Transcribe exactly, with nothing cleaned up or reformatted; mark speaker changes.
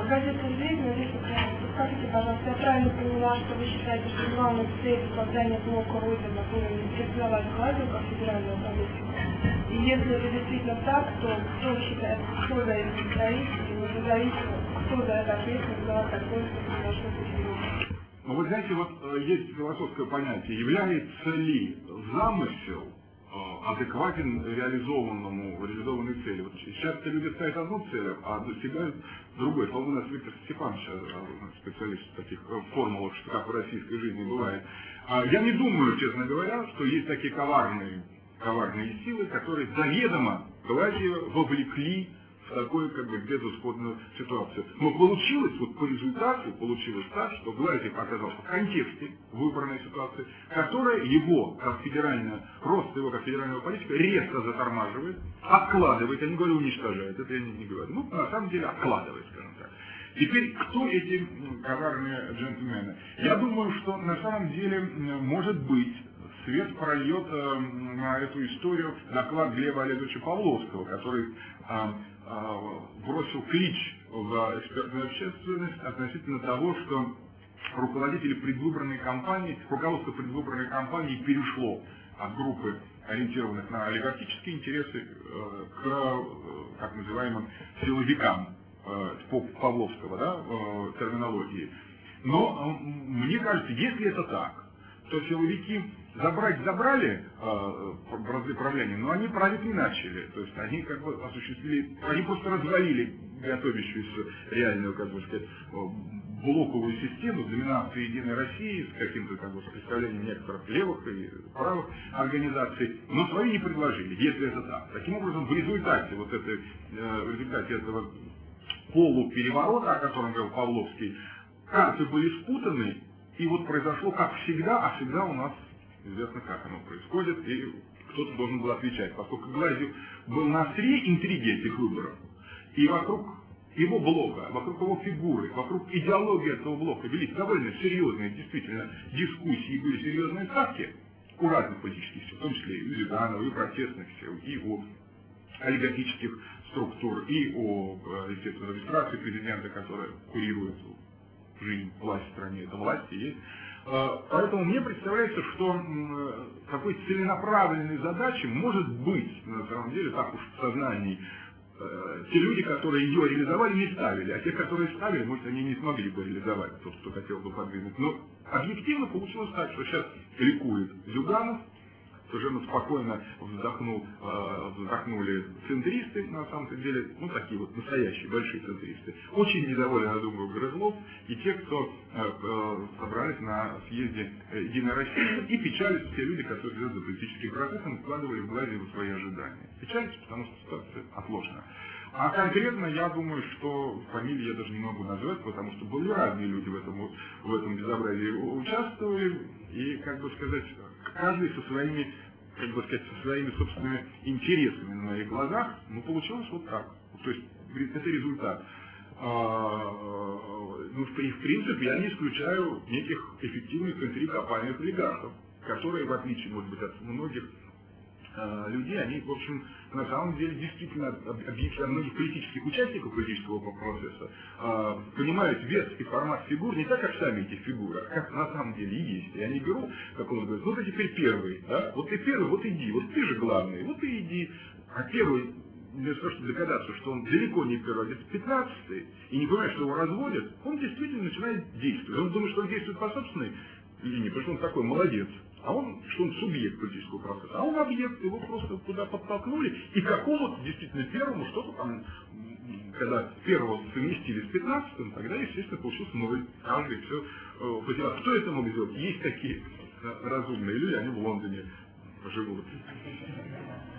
Speaker 1: газета «Жизнь», Лариса Кравцова, скажите, пожалуйста, я правильно поняла, что вы считаете, что главной целью создания блока Родина было не признавать Глазьева как федерального политика? И если это действительно так, то кто считает, кто за это стоит, и независимо, кто за это ответственен за такое, что произошло сегодня?
Speaker 2: Ну, вы знаете, вот есть философское понятие, является ли замысел адекватен реализованному, реализованной цели. Вот сейчас люди ставят одну цель, а достигают другой. Вот у нас Виктор Степанович, специалист в таких формулах, что как в российской жизни бывает. Я не думаю, честно говоря, что есть такие коварные, коварные силы, которые заведомо Глазьева вовлекли в такую, как бы, безысходную ситуацию. Но получилось, вот по результату, получилось так, что Глазьев оказался в контексте выборной ситуации, которая его, как федеральная, рост его как федерального политика резко затормаживает, откладывает, я не говорю уничтожает, это я не, не говорю, ну, на самом деле откладывает, скажем так. Теперь, кто эти коварные джентльмены? Я думаю, что на самом деле, может быть, свет прольет э, на эту историю доклад Глеба Олеговича Павловского, который э, э, бросил клич в экспертную общественность относительно того, что руководители предвыборной кампании, руководство предвыборной кампании перешло от группы, ориентированных на олигархические интересы, э, к э, так называемым силовикам э, по Павловского, да, э, терминологии. Но э, мне кажется, если это так, то силовики забрать забрали э, бразды правления, но они править не начали. То есть они как бы осуществили, они просто развалили готовящуюся реальную, как бы сказать, блоковую систему доминации Единой России с каким-то, как бы, представлением некоторых левых и правых организаций, но свои не предложили, если это так. Таким образом, в результате вот этой, э, в результате этого полупереворота, о котором говорил Павловский, карты были спутаны, и вот произошло как всегда, а всегда у нас известно, как оно происходит, и кто-то должен был отвечать, поскольку Глазьев был на острие интриги этих выборов, и вокруг его блока, вокруг его фигуры, вокруг идеологии этого блока велись довольно серьезные, действительно, дискуссии, были серьезные ставки у разных политических сил, в том числе и у Зюганова, и у протестных сил, и у олигархических структур, и у, естественно, администрации президента, которая курирует жизнь, власть в стране, это власть и есть. Поэтому мне представляется, что такой целенаправленной задачей может быть, на самом деле, так уж в сознании, те люди, которые ее реализовали, не ставили, а те, которые ставили, может, они не смогли бы реализовать тот, кто хотел бы подвинуть. Но объективно получилось так, что сейчас ликует Зюганов, совершенно спокойно вздохнул, э, вздохнули центристы, на самом деле, ну такие вот настоящие большие центристы. Очень недоволен, я думаю, Грызлов и те, кто э, э, собрались на съезде Единой России, и печались все люди, которые идут за политическим процессом, вкладывали в Глазьева свои ожидания. Печались, потому что ситуация отложена. А конкретно я думаю, что фамилии я даже не могу назвать, потому что были разные люди в этом, в этом безобразии участвовали, и, как бы сказать, каждый со своими, как бы сказать, со своими собственными интересами на моих глазах, ну, получилось вот так. То есть, это результат. Ну, в принципе, я не исключаю неких эффективных интриг опальных олигархов, которые, в отличие, может быть, от многих людей, они, в общем, на самом деле, действительно, объективно многих политических участников политического процесса э, понимают вес и формат фигур не так, как сами эти фигуры, а как на самом деле и есть. И они берут, как он говорит, ну ты теперь первый, да, вот ты первый, вот иди, вот ты же главный, вот и иди. А первый, вместо того, чтобы догадаться, что он далеко не первый, а где-то пятнадцатый, и не понимает, что его разводят, он действительно начинает действовать. Он думает, что он действует по собственной линии, потому что он такой молодец. А он, что он субъект политического процесса, а он объект, его просто туда подтолкнули, и какому-то действительно первому что-то там, когда первого совместили с пятнадцатым, тогда, естественно, получился ноль. Каждый все э, потерял. Кто это мог сделать? Есть такие разумные люди, они в Лондоне живут.